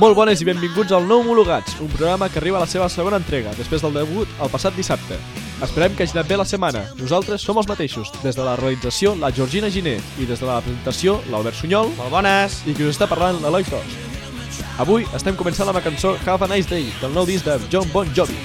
Molt bones i benvinguts al Nou Homologats, un programa que arriba a la seva segona entrega, després del debut el passat dissabte. Esperem que hagi anat bé la setmana. Nosaltres som els mateixos, des de la realització, la Georgina Giner, i des de la presentació, l'Albert Sunyol. Molt bones! I qui us està parlant, l'Eloi Frost. Avui estem començant amb la cançó Have a Nice Day, del nou disc de Jon Bon Jovi.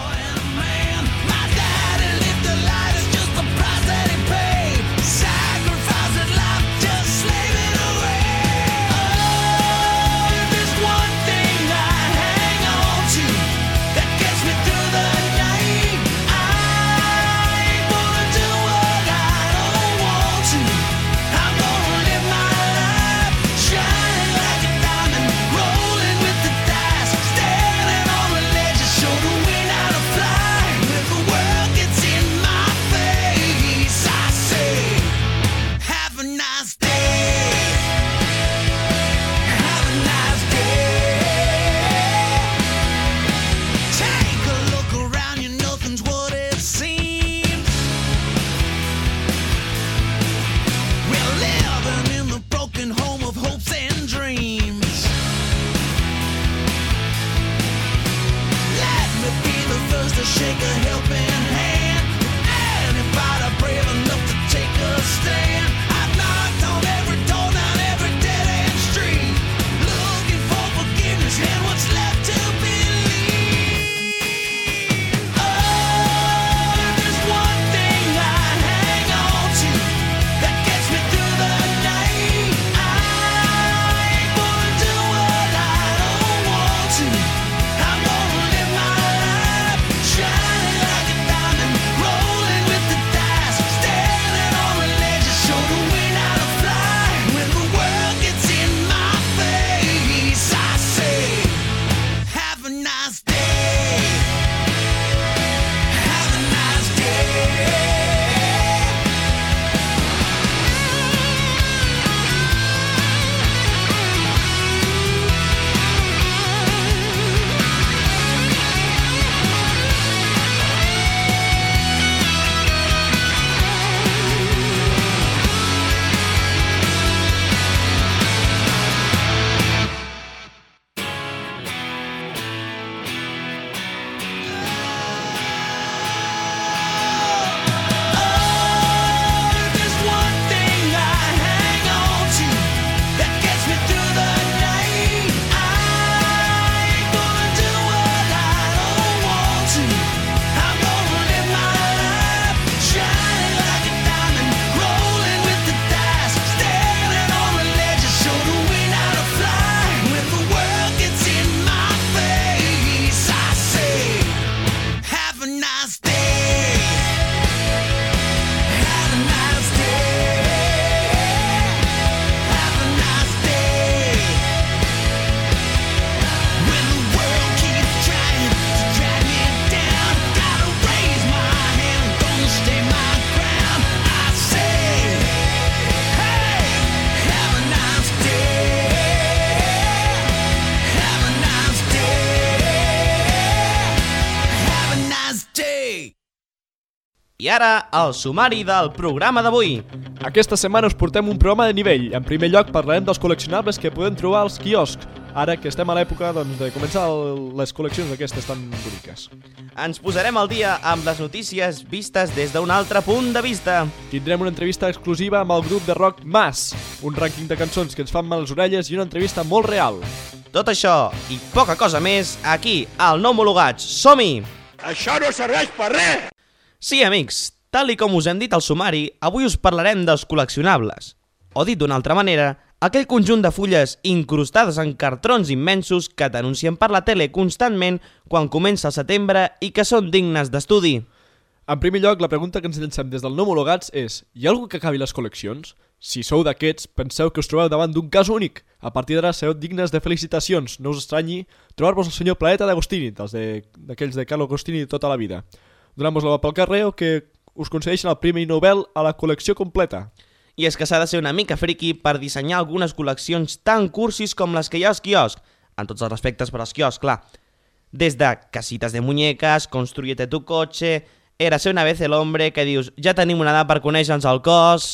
I ara, el sumari del programa d'avui. Aquesta setmana us portem un programa de nivell. En primer lloc parlarem dels col·leccionables que podem trobar als quioscs, ara que estem a l'època de començar les col·leccions d'aquestes tan boniques. Ens posarem al dia amb les notícies vistes des d'un altre punt de vista. Tindrem una entrevista exclusiva amb el grup de rock Mas, un rànquing de cançons que ens fan mal les orelles i una entrevista molt real. Tot això i poca cosa més aquí al Nou Homologats. Som-hi! Això no serveix per res! Sí, amics, tal i com us hem dit al sumari, avui us parlarem dels col·leccionables. O dit d'una altra manera, aquell conjunt de fulles incrustades en cartrons immensos que t'anuncien per la tele constantment quan comença el setembre i que són dignes d'estudi. En primer lloc, la pregunta que ens llancem des del Nou Homologats és: hi ha algú que acabi les col·leccions? Si sou d'aquests, penseu que us trobeu davant d'un cas únic. A partir d'ara sereu dignes de felicitacions. No us estranyi trobar-vos el senyor Planeta d'Agostini, d'aquells de Carlo Agostini de tota la vida. Donant-vos-la pel carrer o que us concedeixen el Premi Nobel a la col·lecció completa. I és que s'ha de ser una mica friki per dissenyar algunes col·leccions tan cursis com les que hi ha als quioscs, en tots els respectes per als quioscs, clar. Des de casitas de muñecas, construyete tu coche, érase una vez el hombre, que dius, ja tenim una edat per conèixer-nos el cos...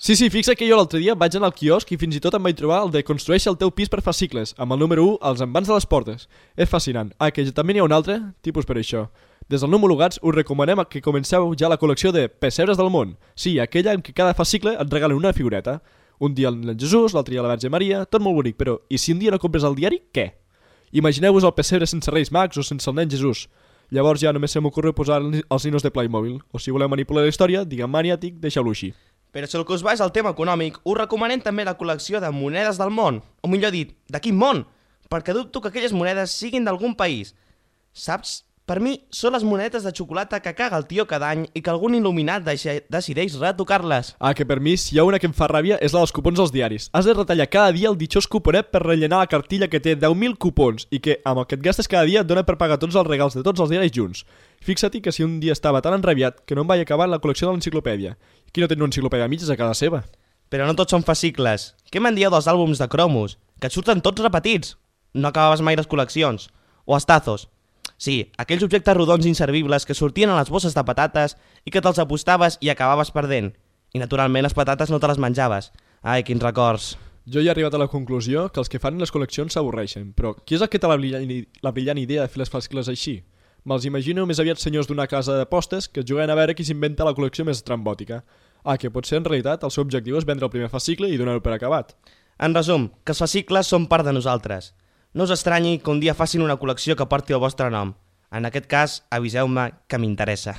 Sí, fixa que jo l'altre dia vaig anar al quiosc i fins i tot em vaig trobar el de construeix el teu pis per fascicles, amb el número 1 als envans de les portes. És fascinant. Que també n'hi ha un altre, tipus per això. Des del No Homologats us recomanem que comenceu ja la col·lecció de Pessebres del món. Sí, aquella en què cada fascicle et regalen una figureta. Un dia el Jesús, l'altre dia la Verge Maria, tot molt bonic, però i si un dia no compres el diari, què? Imagineu-vos el pessebre sense Reis Mags o sense el nen Jesús. Llavors ja només se m'ocorre posar els ninos de Playmobil. O si voleu manipular la història, diguem maniàtic, deixeu-lo així. Però si el que us va és el tema econòmic, us recomanem també la col·lecció de monedes del món. O millor dit, de quin món? Perquè dubto que aquelles monedes siguin d'algun país. Saps? Per mi, són les monedes de xocolata que caga el tio cada any i que algun il·luminat decideix retocar-les. Que per mi, si hi ha una que em fa ràbia, és la dels cupons als diaris. Has de retallar cada dia el ditxós cuponet per rellenar la cartilla que té 10.000 cupons i que, amb el que et gastes cada dia, et dona per pagar tots els regals de tots els diaris junts. Fixa't que si un dia estava tan enrabiat que no em vaig acabar la col·lecció de l'enciclopèdia. Qui no té una enciclopèdia mitges a casa seva? Però no tots són fascicles. Què me'n dieu dels àlbums de cromos? Que et surten tots repetits. No acabaves mai les col·leccions. O els tazos. Sí, aquells objectes rodons inservibles que sortien a les bosses de patates i que te'ls apostaves i acabaves perdent. I naturalment les patates no te les menjaves. Ai, quins records. Jo ja he arribat a la conclusió que els que fan les col·leccions s'avorreixen, però qui és el que té la brillant idea de fer les fascicles així? Me'ls imagino més aviat senyors d'una casa d'apostes que juguen a veure qui s'inventa la col·lecció més estrambòtica. Que potser en realitat el seu objectiu és vendre el primer fascicle i donar-ho per acabat. En resum, que els fascicles són part de nosaltres. No us estranyi que un dia facin una col·lecció que porti el vostre nom. En aquest cas, aviseu-me que m'interessa.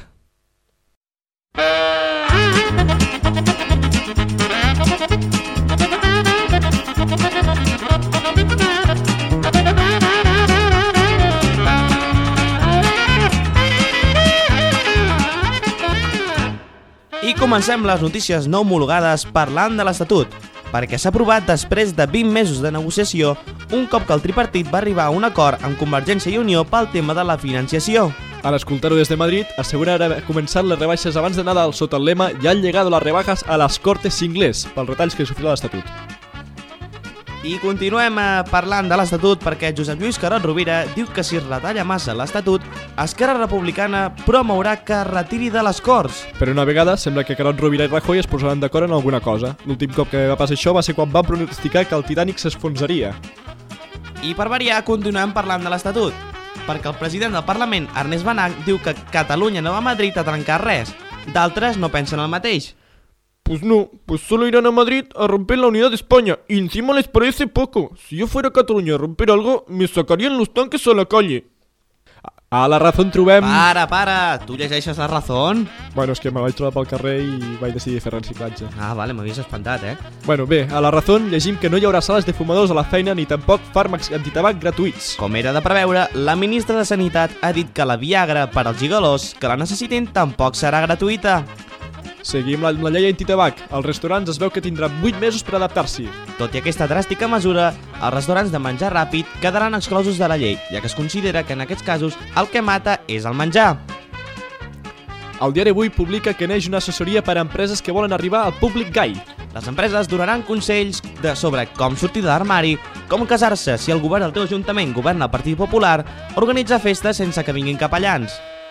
I comencem les notícies no homologades parlant de l'Estatut, perquè s'ha aprovat després de 20 mesos de negociació, un cop que el tripartit va arribar a un acord amb Convergència i Unió pel tema de la financiació. A l'escoltar-ho des de Madrid, assegura haver començat les rebaixes abans de Nadal sota el lema «Ya han llegado las rebajas a las Cortes Inglés» pels retalls que sofrirà l'Estatut. I continuem parlant de l'Estatut perquè Josep Lluís Carod Rovira diu que si es retalla massa l'Estatut, Esquerra Republicana promourà que es retiri de les Corts. Per una vegada, sembla que Carod Rovira i Rajoy es posaran d'acord en alguna cosa. L'últim cop que va passar això va ser quan van pronosticar que el Titanic s'esfonsaria. I per variar, continuem parlant de l'Estatut, perquè el president del Parlament, Ernest Benach, diu que Catalunya no va a Madrid a trencar res. D'altres no pensen el mateix. Pues no, pues solo irán a Madrid a romper la unidad de España y encima les parece poco. Si yo fuera a Cataluña a romper algo, me sacarían los tanques a la calle. A La Razón trobem... Para! Tu llegeixes La Razón? Bueno, és que me vaig trobar pel carrer i vaig decidir fer reciclatge. Vale, m'havies espantat, Bueno, bé, a La Razón llegim que no hi haurà sales de fumadors a la feina ni tampoc fàrmacs antitabac gratuïts. Com era de preveure, la ministra de Sanitat ha dit que la Viagra per als gigolós que la necessitin tampoc serà gratuïta. Seguim amb la llei antitabac. Els restaurants es veu que tindran 8 mesos per adaptar-s'hi. Tot i aquesta dràstica mesura, els restaurants de menjar ràpid quedaran exclosos de la llei, ja que es considera que en aquests casos el que mata és el menjar. El diari Avui publica que neix una assessoria per a empreses que volen arribar al públic gai. Les empreses donaran consells sobre com sortir de l'armari, com casar-se si el govern del teu ajuntament governa el Partit Popular, organitzar festes sense que vinguin capellans.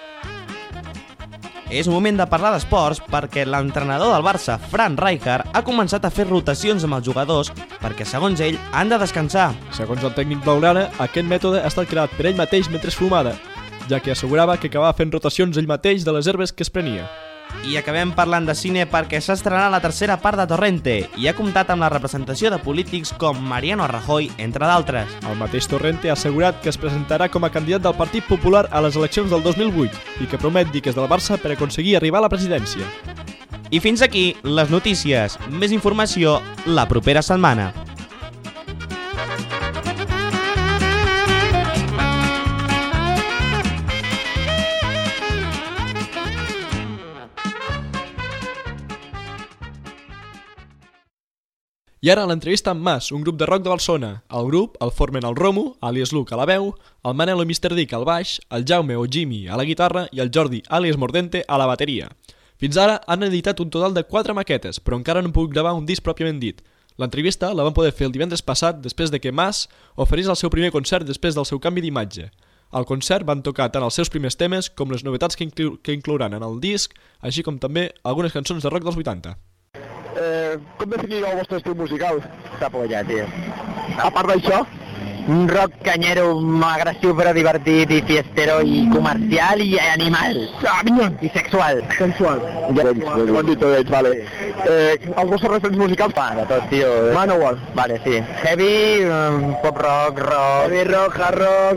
És un moment de parlar d'esports perquè l'entrenador del Barça, Frank Rijkaard, ha començat a fer rotacions amb els jugadors perquè, segons ell, han de descansar. Segons el tècnic blaugrana, aquest mètode ha estat creat per ell mateix mentre es fumava, ja que assegurava que acabava fent rotacions ell mateix de les herbes que es prenia. I acabem parlant de cine perquè s'ha estrenat la tercera part de Torrente i ha comptat amb la representació de polítics com Mariano Rajoy, entre d'altres. El mateix Torrente ha assegurat que es presentarà com a candidat del Partit Popular a les eleccions del 2008 i que promet dir que és del Barça per aconseguir arribar a la presidència. I fins aquí les notícies. Més informació la propera setmana. I ara l'entrevista amb Mas, un grup de rock de Barcelona. El grup el formen el Romo, alias Luke, a la veu, el Manel o Mr. Dick al baix, el Jaume o Jimmy a la guitarra i el Jordi, alias Mordente, a la bateria. Fins ara han editat un total de 4 maquetes, però encara no han pogut gravar un disc pròpiament dit. L'entrevista la van poder fer el divendres passat després de que Mas oferís el seu primer concert després del seu canvi d'imatge. Al concert van tocar tant els seus primers temes com les novetats que inclouran en el disc, així com també algunes cançons de rock dels 80. com definiríeu el vostre estil musical? Esta polla, tio. A part d'això? Un rock canyero agressiu però divertit i fiestero i comercial i animal. I sexual. Sensual. Ja ho han dit ells, vale. Els vostres referents musicals? Va, de tot, tio. Manowar. Vale, sí. Heavy, pop rock, Heavy rock, hard rock,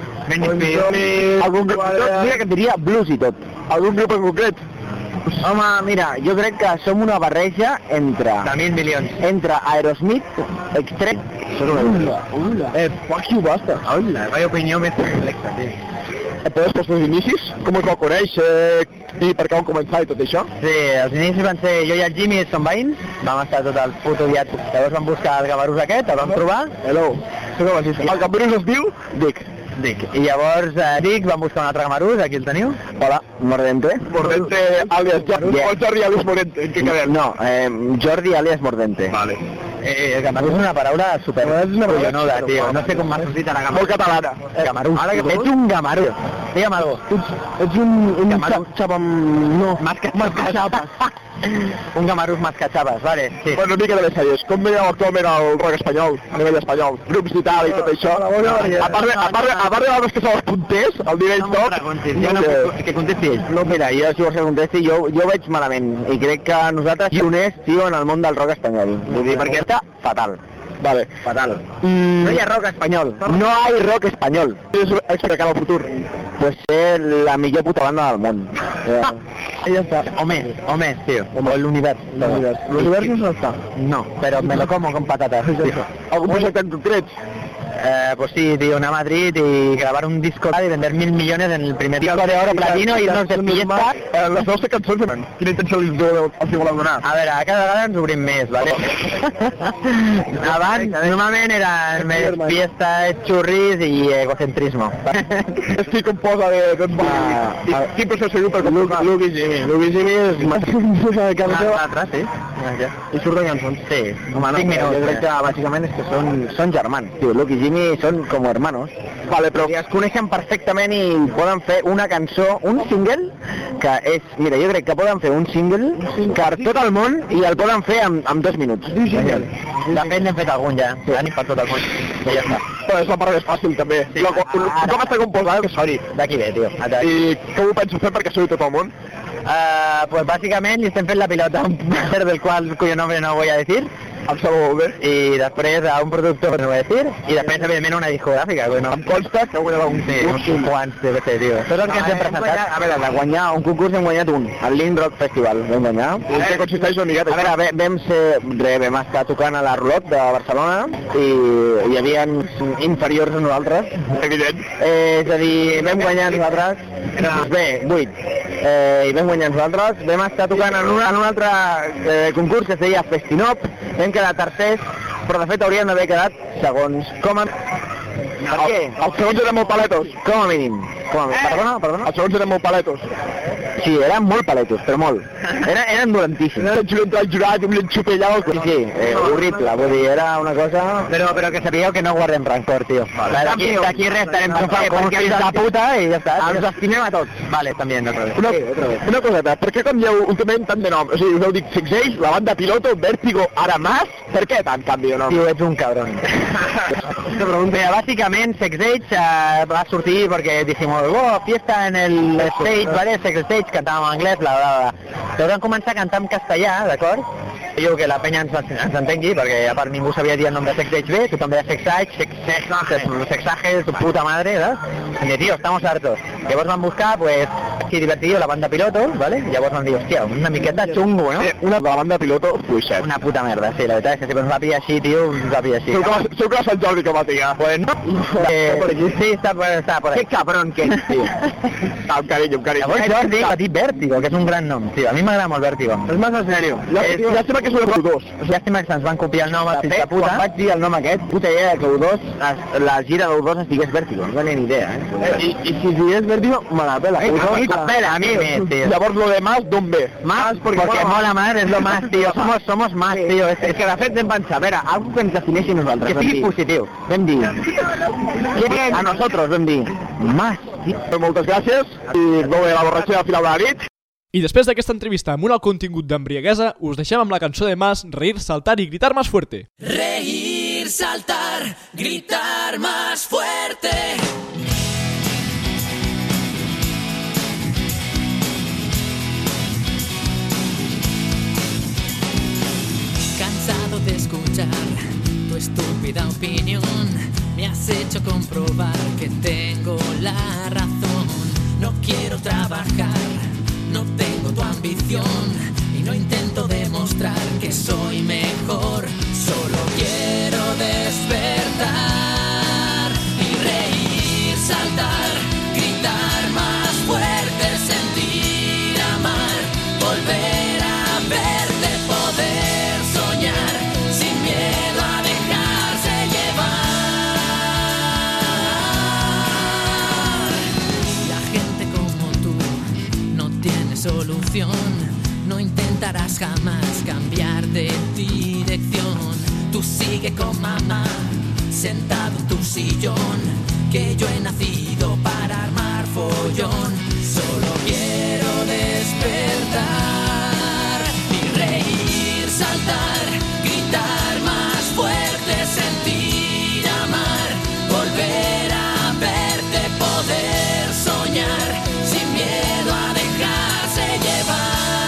algun grup, mira que et diria blues i tot. Algun grup en concret? Home, mira, jo crec que som una barreja entre... De 1.000 milions. Entre Aerosmith, Extreme... Fuck you, basta. Hola, vaya opinió més complexa, tio. Però els vostres inicis, com us vau conèixer i per què vau començar i tot això? Sí, els inicis van ser jo i el Jimmy som veïns, vam estar tot el puto dia. Llavors vam buscar el gamarús aquest, el vam trobar. Hello, soc el baixista. El gamarús es diu Dick. I llavors Dick vam buscar un altre gamarús, aquí el teniu. Hola, Mordente. Mordente alias Jordi. O Jordi alias Mordente, en què quedem? No, Jordi alias Mordente. Vale. El gamarús és una paraula super collonuda, tio. No sé com m'ha sortit a la gamarús. Molt catalana. Gamarús. Ets un gamarús. Digue'm algo. Ets un xapam... No. Mascachapes. Un gamarús mascachapes, vale, sí. Bueno, una mica de les sèries. Com veieu actualment el rock espanyol, a nivell espanyol? Grups i tal i tot això? A part de els que són els punters, al nivell top... No m'ho preguntis, jo no puc... Que contesti ell. No, mira, jo si vols que contesti, jo veig malament i crec que nosaltres pioners, tio, en el món del rock espanyol. Vull dir, perquè està fatal. Vale. Fatal. No hi ha rock espanyol. No hay rock espanyol. És explicar el futur. Pues ser la millor puta banda del món. Ja està. O més, tio. O l'univers. L'univers no està. No, pero me lo como con patatas. Algun projecte en concret? Pues sí, tío, a Madrid y grabar un disco y vender 1.000 millones en el primer disco de oro platino y irnos de fiesta. Les nostres cançons, quina intenció els voleu donar? A veure, a cada vegada ens obrim més, vale? Abans, normalment eren més fiesta, xurris i egocentrisme. És qui composa de... Quin procés seguiu per composar? Luke i Jimmy. Luke i Jimmy és... L'altre, sí. I surten cançons? Sí, 5 minuts. Jo crec que bàsicament és que són germans, tio. Luke i Jimmy són com hermanos. Vale, però... I es coneixen perfectament i poden fer una cançó, un single, que és... Mira, jo crec que poden fer un single per tot el món i el poden fer en 2 minuts. De fet, n'hem fet algun ja. Ni per tot el món. I ja està. Però és la part més fàcil, també. Com està composat que soni? D'aquí ve, tio. I com ho penso fer perquè soni tot el món? Pues básicamente li estem fent la pilota a un placer del qual cuyo nombre no voy a decir. Em sembla molt bé. I després a un productor no voy a decir. I després, evidentment, una discogràfica. Bueno. Em consta que heu guanyat un uns quants, deve ser, tio. Tots els que ens hem presentat. A veure, de guanyar un concurs hem guanyat un, el Link Rock Festival, vam guanyar. I en què consisteix una miqueta? A veure, vam estar tocant a la Rulot de Barcelona i hi havia inferiors a nosaltres. Evident. És a dir, vam guanyar nosaltres, bé, 8. I vam guanyar nosaltres, vam estar tocant en un altre concurs que es deia Festinop, vam quedar tercers, però de fet haurien d'haver quedat segons. Com a... Per què? Els segons eren molt paletos. Com a mínim. Perdona? Els segons eren molt paletos. Sí, eren molt paletos, però molt. Eren dolentíssims. Eren el jurat i un xupellava. Sí, horrible, vull dir, era una cosa... Però que sapigueu que no guardem rancor, tio. D'aquí res estarem com uns fills de puta i ja està. Els estimem a tots. Vale, també, otra vez. Una coseta, per què canvieu últimament tant de nom? O sigui, us heu dit Six Age, la banda Piloto, Vértigo, ara más? Per què tant canvi de nom? Tio, ets un cabrón. Mira, básicamente Sex Age va a surtir porque dijimos, fiesta en el stage, ¿vale? Sex Stage, cantàvem en anglès, bla, bla, bla. Però vam començar a cantar en castellà, d'acord? Jo que la penya ens entengui, perquè a part ningú sabia dir el nom de Sex Age bé, tothom deia Sex Age, Sexaje, tu puta madre, ¿verdad? I tío, estamos hartos. Llavors vam buscar, pues, aquí divertido, la banda Piloto, ¿vale? Llavors vam dir, hòstia, una miqueta xungo, no? Una de la banda Piloto, fluixet. Una puta merda, sí, la veritat és que si ens va pillar així, tio, ens va pillar així. Sou que Sant Jordi que va tirar. Pues no. Sí, está por ahí. Qué cabrón que és, tio. Amb carinyo. Llavors Jordi va dir Vértigo, que és un gran nom, tio. A mi m'agrada molt Vértigo. És més en sèrio. Llàstima que és una U2. Llàstima que se'ns van copiar el nom als fills de puta. Quan vaig dir el nom aquest, puta idea que U2, la gira de U2 estigués Vértigo. No tenia ni idea, I si digués Vértigo, me la pela. A mí més, tío. Llavors lo demás, d'on ve? Más, porque mola más, es lo más, tío. Somos más, tío. És que de fet vam pensar, a veure, algú que ens defineixi nosaltres. Que sigui positiu. Vam dir... A nosotros vam dir... Más. Moltes gràcies i molt bé, la borratxera a final de la nit. I després d'aquesta entrevista amb un alt contingut d'embriaguesa, us deixem amb la cançó de Mas, Reír, saltar y gritar más fuerte. Reír, saltar, gritar más fuerte. Cansado de escuchar tu estúpida opinión, me has hecho comprobar que tengo la razón. No quiero trabajar, no tengo tu ambición y no intento demostrar que soy mejor. Solo quiero despertar y reír, saltar, gritar más fuerte, sentir, amar, volver a verte, poder soñar sin miedo a dejarse llevar. La gente como tú no tiene solución, no intentarás jamás cambiar de dirección. Tú sigue con mamá, sentado en tu sillón, que yo he nacido para armar follón. Solo quiero despertar y reír, saltar, gritar más fuerte, sentir, amar, volver a verte, poder soñar sin miedo a dejarse llevar.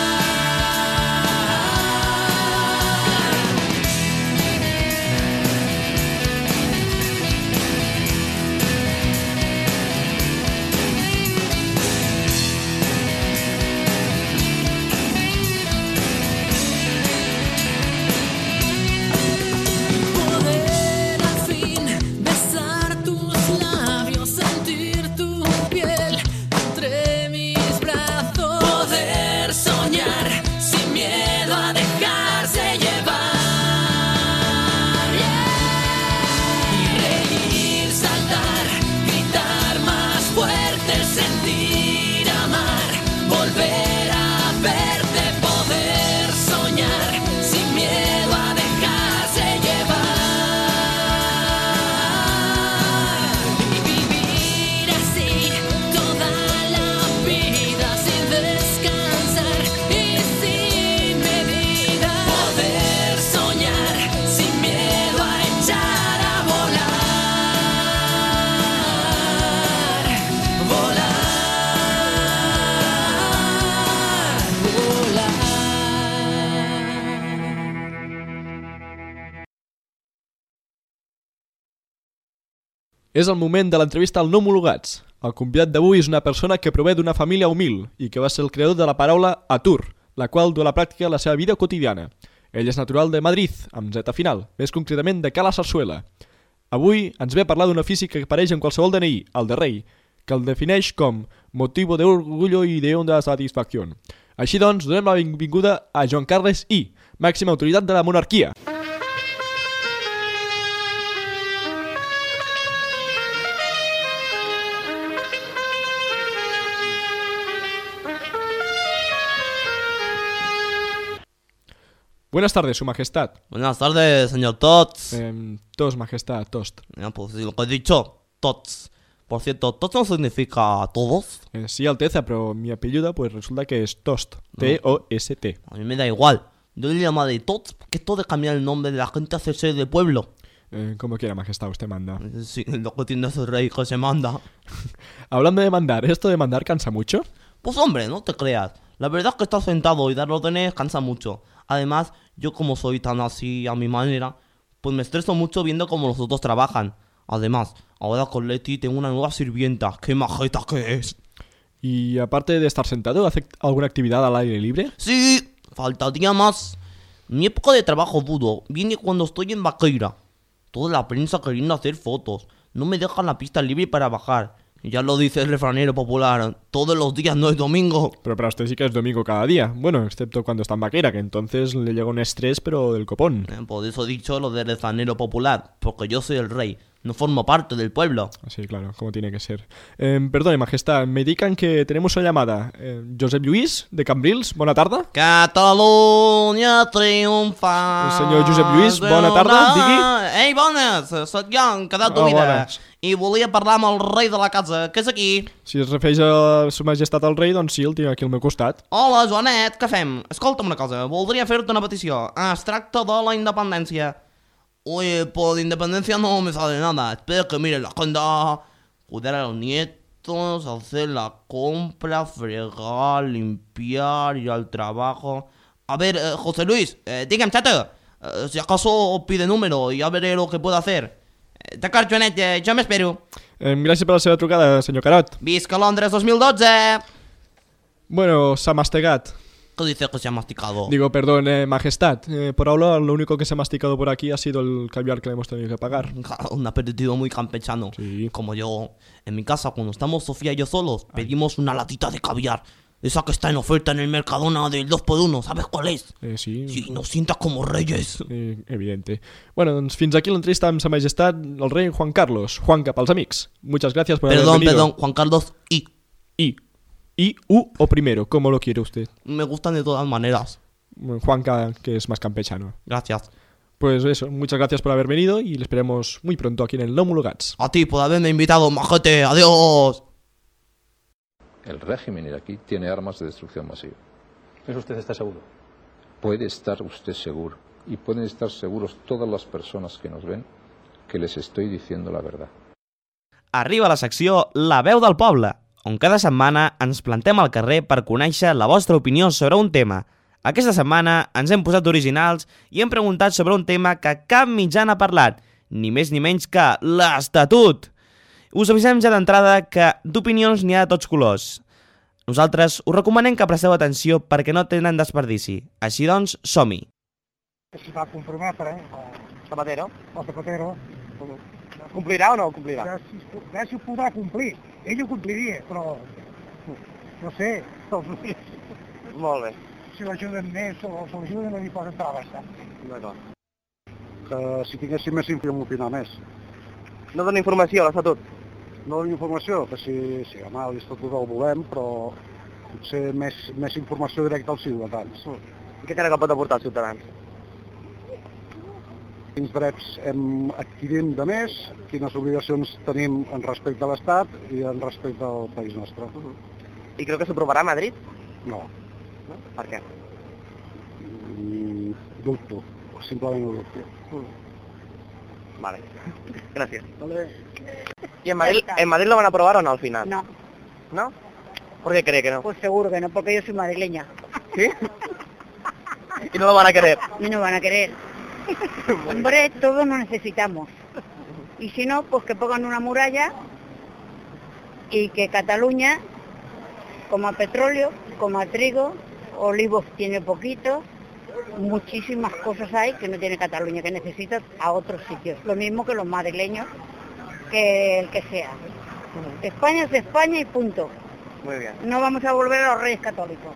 Poder al fin besar tus labios, sentir tu piel entre mis brazos, poder soñar sin miedo a dejarse llevar. Y reír, saltar, gritar más fuerte, sentir, amar, volver a verte, poder soñar sin miedo a dejarse llevar. Y vivir así toda la vida sin descansar y sin medida, poder soñar sin miedo a echar a volar, volar, volar. És el moment de l'entrevista al No Homologats. El convidat d'avui és una persona que prové d'una família humil i que va ser el creador de la paraula atur, la qual du a la pràctica la seva vida quotidiana. Ell és natural de Madrid, amb Z final, més concretament de Cala Sarsuela. Avui ens ve a parlar d'un ofici que apareix en qualsevol DNI, el de rei, que el defineix com motivo de orgullo y de honda satisfacción. Així doncs, donem la benvinguda a Joan Carles I, màxima autoritat de la monarquia. Buenas tardes, su majestad. Buenas tardes, señor Tots. Tos, majestad, tost. Ya, pues lo que he dicho, Tots. Por cierto, ¿Tots no significa todos? Sí, Alteza, pero mi apellido pues resulta que es Tost. T-O-S-T. A mí me da igual. Yo le llamaré Tots porque esto de cambiar el nombre de la gente hace ser de pueblo. Como quiera, majestad, usted manda. Sí, lo que tiene ese rey que se manda. Hablando de mandar, ¿esto de mandar cansa mucho? Pues hombre, no te creas. La verdad es que estar sentado y dar órdenes cansa mucho. Además, yo como soy tan así a mi manera, pues me estreso mucho viendo cómo los otros trabajan. Además, ahora con Leti tengo una nueva sirvienta. ¡Qué majeta que es! Y aparte de estar sentado, ¿hace alguna actividad al aire libre? Sí, faltaría más. Mi época de trabajo duro viene cuando estoy en Vaqueira. Toda la prensa queriendo hacer fotos. No me dejan la pista libre para bajar. Ya lo dice el refranero popular, todos los días no es domingo. Pero para usted sí que es domingo cada día. Bueno, excepto cuando está en Vaqueira, que entonces le llega un estrés, pero del copón. Por eso he dicho lo del refranero popular, porque yo soy el rey. no formo parte del pueblo. Sí, claro, como tiene que ser. Perdone, majestad, me indican que tenemos una llamada. Josep Lluís, de Cambrils, bona tarda. Catalunya triomfa. El senyor Josep Lluís, bona tarda, digui. Ei, bones, soc jo, encadat d'Ovida. bones. I volia parlar amb el rei de la casa, que és aquí. Si es refereix a Su Majestat el rei, doncs sí, el tinc aquí al meu costat. Hola, Joanet, què fem? Escolta'm una cosa, voldria fer-te una petició. Es tracta de la independència. Oye, por independencia no me sale nada. Espero que mire la agenda, cuidar a los nietos, hacer la compra, fregar, limpiar, ir al trabajo. A ver, José Luis, dígame, chato. Si acaso pide número y ya veré lo que puedo hacer. D'acord, Joanet, jo m'espero. Gràcies per la seva trucada, senyor Carot. Visca Londres 2012. Bueno, s'ha mastegat. ¿Qué dice que se ha masticado? Digo, perdón, majestad, por ahora lo único que se ha masticado por aquí ha sido el caviar que le hemos tenido que pagar. Un aperitivo muy campechano. Sí. Como yo, en mi casa, cuando estamos Sofía y yo solos, pedimos una latita de caviar. Esa que está en oferta en el Mercadona del 2x1, ¿sabes cuál es? Sí. Sí, nos sientas como reyes. Evidente. Bueno, doncs fins aquí l'entrevista amb Sa Majestat el rei Juan Carlos. Juanca, pels amics. Muchas gracias por haber venido. Perdón, Juan Carlos I, U o primero, ¿cómo lo quiere usted? Me gustan de todas maneras. Juanca, que es más campechano. Gracias. Pues eso, muchas gracias por haber venido y le esperemos muy pronto aquí en el No Homologats. A ti por haberme invitado, majete. Adiós. El régimen iraquí tiene armas de destrucción masiva. ¿Eso usted está seguro? Puede estar usted seguro, y pueden estar seguros todas las personas que nos ven, que les estoy diciendo la verdad. Arriba la secció La veu del poble, on cada setmana ens plantem al carrer per conèixer la vostra opinió sobre un tema. Aquesta setmana ens hem posat originals i hem preguntat sobre un tema que cap mitjà n'ha parlat, ni més ni menys que l'Estatut. Us avisem ja d'entrada que d'opinions n'hi ha de tots colors. Nosaltres us recomanem que presteu atenció perquè no tenen desperdici. Així doncs, som-hi. Si va comprometre, Zapatero. o Zapatero, ¿Cumplirá o no cumplirá? ja si ho podrà complir. Ell ho compliria, però no sé, Molt bé. si l'ajuden més o se l'ajuden no li poden traves. D'acord. Que si tinguéssim més podríem opinar més. No dona informació a l'Estatut? No dono informació, que sí, home, l'Estatut el volem, però potser més informació directa als ciutadans. I què creu que pot aportar als ciutadans? Quins drets hem adquirim de més, quines obligacions tenim en respecte a l'Estat i en respecte al país nostre. I creu que s'aprovarà a Madrid? No, No? Per què? dubto, simplement ho dubto. Vale. Gracias. Vale. ¿Y en Madrid lo van a aprobar o no al final? No, ¿No? ¿Por qué cree que no? pues seguro que no, porque yo soy madrileña ¿Sí? Y no lo van a querer. y no van a querer. Hombre, todos nos necesitamos. Y si no, pues que pongan una muralla y que Cataluña coma petróleo, coma trigo, olivos tiene poquito, muchísimas cosas hay que no tiene Cataluña, que necesita a otros sitios. Lo mismo que los madrileños, que el que sea. España es España y punto. Muy bien. No vamos a volver a los reyes católicos.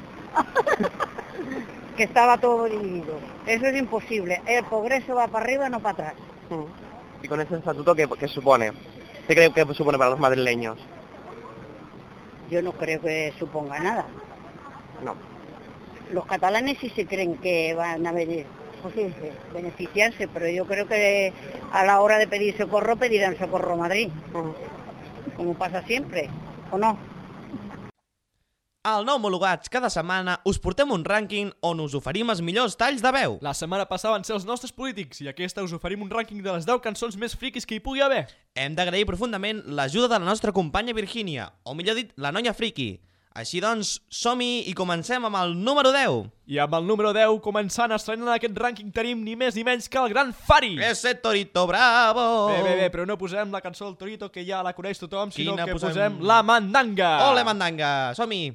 Que estaba todo dividido. Eso es imposible. El progreso va para arriba, no para atrás. ¿Y con este estatuto qué supone? ¿Qué cree que supone para los madrileños? Yo no creo que suponga nada. No. Los catalanes sí se creen que van a venir, pues sí, beneficiarse, pero yo creo que a la hora de pedir socorro pedirán socorro a Madrid. Como pasa siempre, ¿o no? Al Nou Homologats, cada setmana us portem un rànquing on us oferim els millors talls de veu. La setmana passada van ser els nostres polítics i aquesta us oferim un rànquing de les 10 cançons més friquis que hi pugui haver. Hem d'agrair profundament l'ajuda de la nostra companya Virgínia, o millor dit, la noia friki. Així doncs, som-hi i comencem amb el número 10. I amb el número 10, començant estrenant aquest rànquing, tenim ni més ni menys que el Gran Fari. Ese Torito Bravo! Bé, però no posem la cançó del Torito, que ja la coneix tothom, sinó Quina que posem? posem la Mandanga. Ole, Mandanga! Som-hi!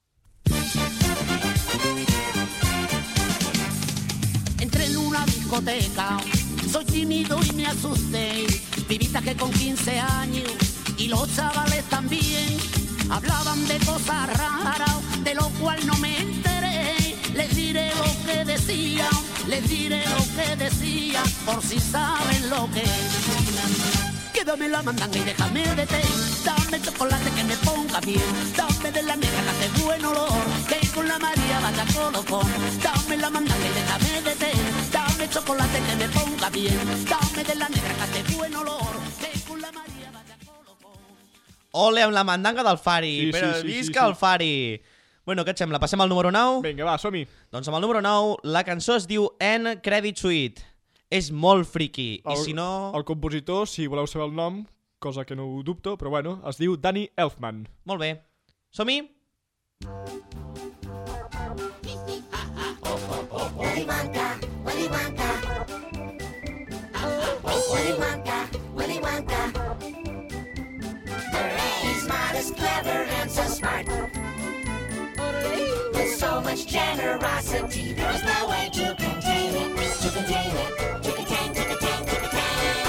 Entré en una discoteca, soy tímido y me asusté. Pibita que con 15 años y los chavales también hablaban de cosas raras, de lo cual no me enteré. Les diré lo que decían, por si saben lo que es. Que Quédame la mandanga y déjame de té. Dame chocolate que me ponga bien. Dame de la negra que hace buen olor, que con la María vaya colocón. Dame la mandanga y déjame de té. Dame chocolate que me ponga bien. Dame de la negra que hace buen olor, que con la María vaya colocón. Ole amb la mandanga del Fari, Sí, però sí, visca el Fari. Bueno, què et sembla? Passem al número 9? Vinga, va, som-hi. Doncs amb el número 9, la cançó es diu N Credit Suite. És molt friki, i si no... El compositor, si voleu saber el nom, cosa que no ho dubto, però bueno, es diu Danny Elfman. Molt bé. Som-hi? Willy Wonka, Willy Wonka. Willy Wonka, Willy Wonka. He's modest, clever, and so smart. With so much generosity, there is no way to contain it. To contain it. To contain, to contain, to contain.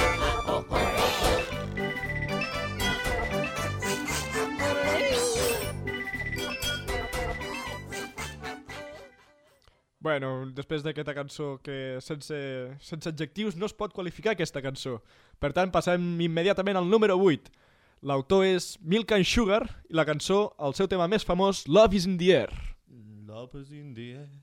Bueno, després d'aquesta cançó que sense adjectius no es pot qualificar aquesta cançó. Per tant, passem immediatament al número 8. L'autor és Milk and Sugar i la cançó, el seu tema més famós, Love is in the Air. Love is in the air.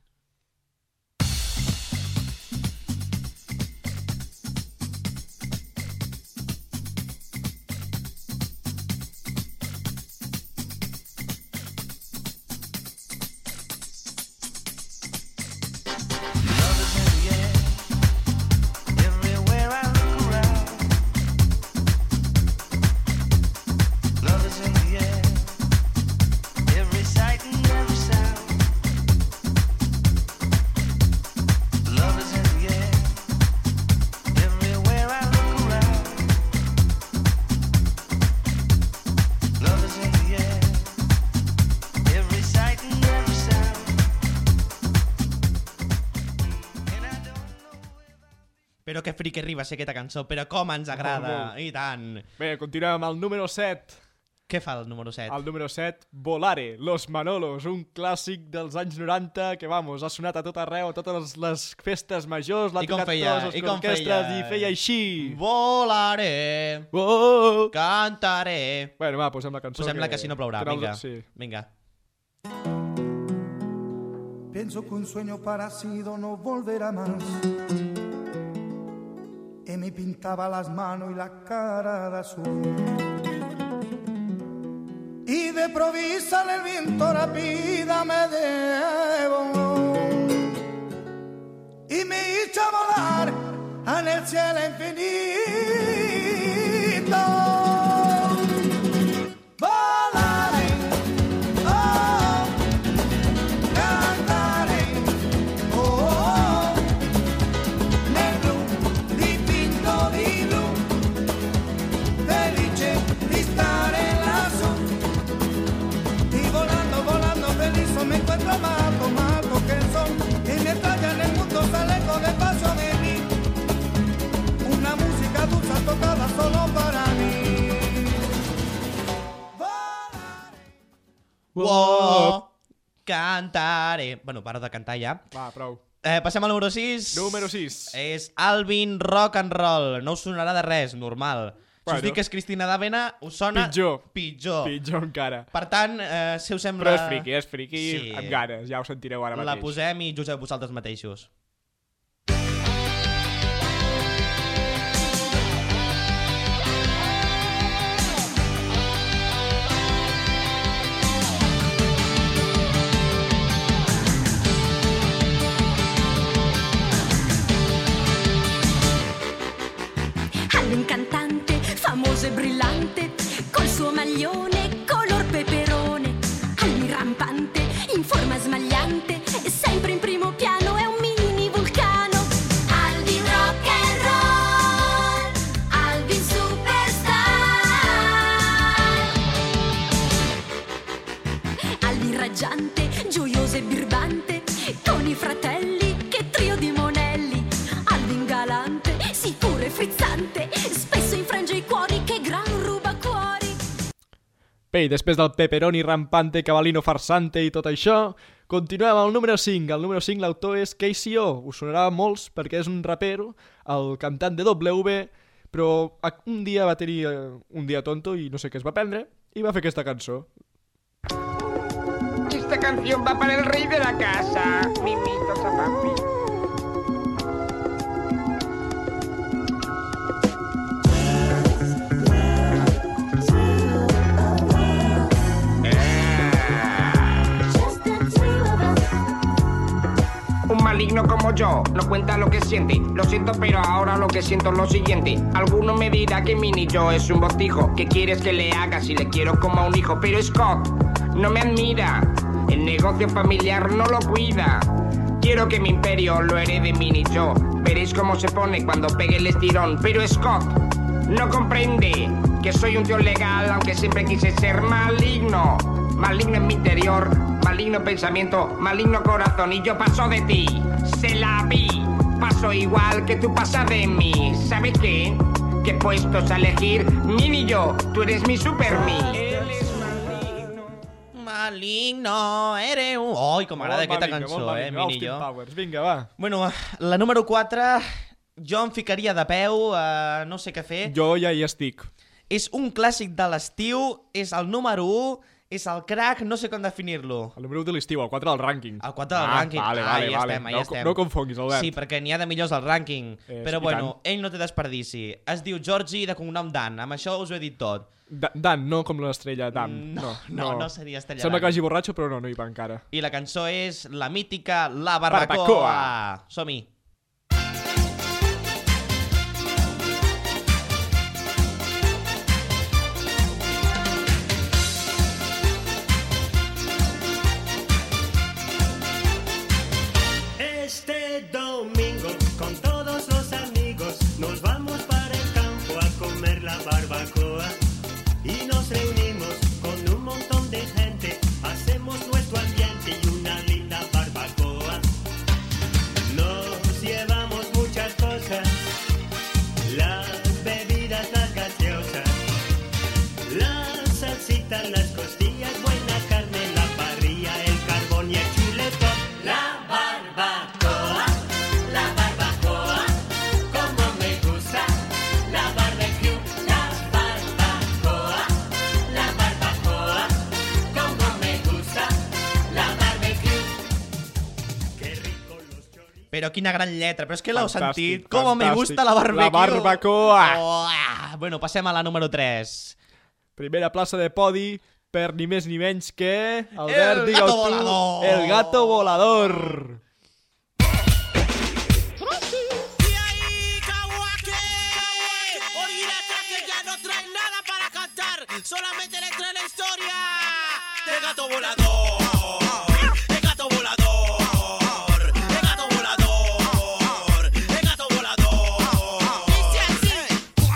Però que fric arriba a ser aquesta cançó, però com ens agrada, i tant. Bé, continuem amb el número 7. Què fa el número 7? El número 7, Volare, Los Manolos, un clàssic dels anys 90 que, vamos, ha sonat a tot arreu, a totes les festes majors, l'ha tocat totes les orquestres i feia així. Volaré, cantaré. Bueno, va, posem la cançó. Posem-la que si no plourà, vinga. Sí. Vinga. Pienso que un sueño parecido no volverá más. Y me pintaba las manos y la cara de azul. Y de provisa el viento rápida me llevó y me hizo volar en el cielo infinito. Volaré, oh, cantaré, oh, nel blu dipinto di blu, felice di stare lassù. Y volando, volando feliz me encuentro más alto que el sol. Y mientras ya en el mundo se alejo despacio de mí, una música dulce tocada solo para mí. Cantaré. Bueno, paro de cantar ja. Va, prou. Passem al número 6. Número 6. És Alvin Rock and Roll. No us sonarà de res, normal. Si us dic que és Cristina d'Avena, us sona... Pitjor. Pitjor encara. Per tant, si us sembla... Però és friki, sí. Amb ganes, ja ho sentireu ara mateix. La posem i jutgeu vosaltres mateixos. Alvin cantante, famoso e brillante, col suo maglione color peperone. Alvin rampante, in forma smagliante, sempre in primo piano, è un mini vulcano. Alvin rock and roll, Alvin superstar. Alvin raggiante, gioioso e birbante, con i fratelli, che trio di monelli. Alvin galante, sicuro e frizzante, spesso infrange i cuori, che gran rubacuori. Bé, després del pepperoni rampante, cavalino farsante i tot això, continuem al número 5. El número 5 l'autor és KCO. Us sonarà a molts perquè és un rapero, el cantant de W, però un dia va tenir un dia tonto i no sé què es va prendre i va fer aquesta cançó. Esta canción va para el rey de la casa, mimitos a papi. Un maligno como yo no cuenta lo que siente. Lo siento, pero ahora lo que siento es lo siguiente. Alguno me dirá que mi niño es un botijo. ¿Qué quieres que le haga si le quiero como a un hijo? Pero Scott no me admira. El negocio familiar no lo cuida. Quiero que mi imperio lo herede mi niño. Veréis cómo se pone cuando pegue el estirón. Pero Scott no comprende que soy un tío legal, aunque siempre quise ser maligno. Maligno en mi interior, maligno pensamiento, maligno corazón. Y yo paso de ti, se la vi. Paso igual que tú pasas de mí. ¿Sabes qué? Que puestos a elegir, Mini y yo, tú eres mi super mi. Maligno, eres un... Ai, com m'agrada aquesta cançó, Mini i jo. Powers. Vinga, va. Bueno, la número 4, jo em ficaria de peu, no sé què fer. Jo ja hi estic. És un clàssic de l'estiu, és el número 1, és el crack, no sé com definir-lo. El número 1 de l'estiu, el 4 del rànquing. El 4 del rànquing. Vale, Ja estem. No confonguis, Albert. Sí, perquè n'hi ha de millors al rànquing. Però bueno, ell no té desperdici. Es diu Georgie de cognom Dan. Amb això us ho he dit tot. Dan, no com l'estrella Dan. No seria estrella Sembla Dan. que vagi borratxo, però no hi va encara. I la cançó és la mítica La Barbacoa. Som-hi. Este domingo con todos los amigos nos vamos para el campo a comer la barbacoa y nos reunimos con un montón de gente, hacemos nuestro ambiente y una linda barbacoa. Nos llevamos muchas cosas, las bebidas, las gaseosas, las salsitas, las costillas, buena carne, la parrilla, el carbón y el chuletón. La barbacoa, como me gusta, la barbecue, la barbacoa, como me gusta, la barbecue. Qué rico los chorizos. Però quina gran lletra, però és que l'heu Fantàstic, sentit. Com me gusta la barbecue. La barbacoa. Bueno, passem a la número 3. Primera plaça de podi per ni més ni menys que... Albert, El gato volador. El gato volador. Solamente le trae la historia del gato volador. El gato volador. El gato volador. El gato volador. Dice así.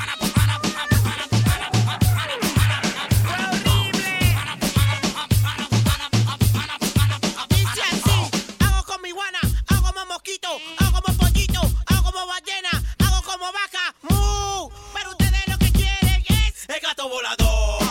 Dice así. Hago con mi guana, hago como mosquito, hago como pollito, hago como ballena, hago como vaca. ¡Mu! Pero ustedes lo que quieren es el gato volador.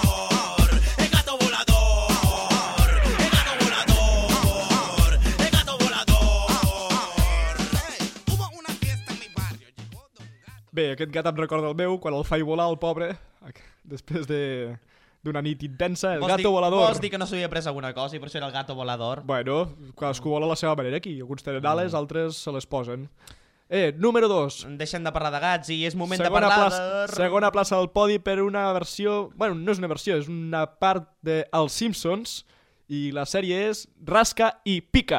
Bé, aquest gat em recorda el meu, quan el faig volar el pobre, després d'una nit intensa, el gato volador. Vols dir que no s'havia pres alguna cosa i per això era el gato volador? Bueno, cadascú vola a la seva manera aquí. Alguns tenen ales, altres se les posen. Número 2. Deixem de parlar de gats i és moment de parlar de... Segona plaça del podi per una versió... Bueno, no és una versió, és una part de Els Simpsons i la sèrie és Rasca i Pica.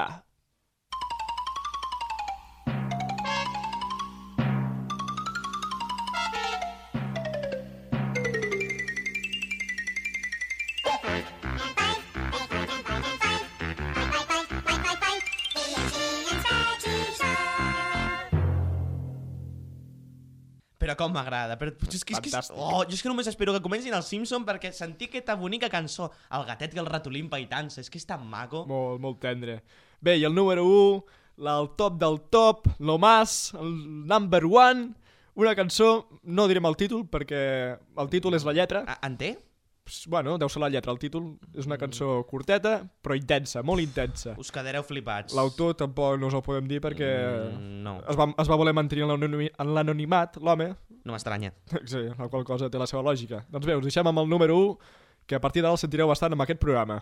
Però com m'agrada. Jo és que només espero que comencin els Simpsons perquè sentir aquesta bonica cançó, el gatet i el ratolí empaitant-se, és que és tan maco. Molt, molt tendre. Bé, i el número 1, el top del top, lo más, el number 1, una cançó, no direm el títol perquè el títol és la lletra. En té? Bueno, deu ser la lletra, el títol és una cançó curteta, però intensa, molt intensa. Us quedareu flipats. L'autor tampoc no us el podem dir perquè no. es va voler mantenir en l'anonimat, l'home, no m'estranya. Sí, la qual cosa té la seva lògica. Doncs bé, us deixem amb el número 1, que a partir d'ara el sentireu bastant amb aquest programa.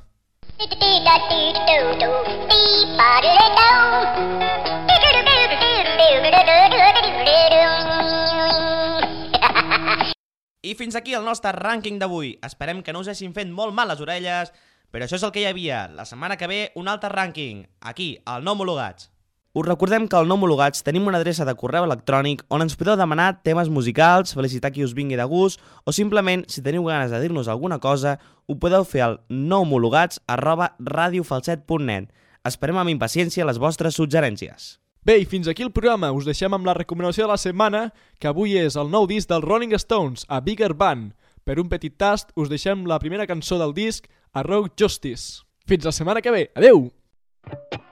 I fins aquí el nostre rànquing d'avui. Esperem que no us hagin fet molt mal les orelles, però això és el que hi havia. La setmana que ve, un altre rànquing, aquí, al No Homologats. Us recordem que al No Homologats tenim una adreça de correu electrònic on ens podeu demanar temes musicals, felicitar qui us vingui de gust, o simplement, si teniu ganes de dir-nos alguna cosa, ho podeu fer al nohomologats@radiofalset.net. Esperem amb impaciència les vostres suggerències. Bé, i fins aquí el programa. Us deixem amb la recomanació de la setmana, que avui és el nou disc dels Rolling Stones, A Bigger Band. Per un petit tast, us deixem la primera cançó del disc, A Rogue Justice. Fins la setmana que ve. Adeu!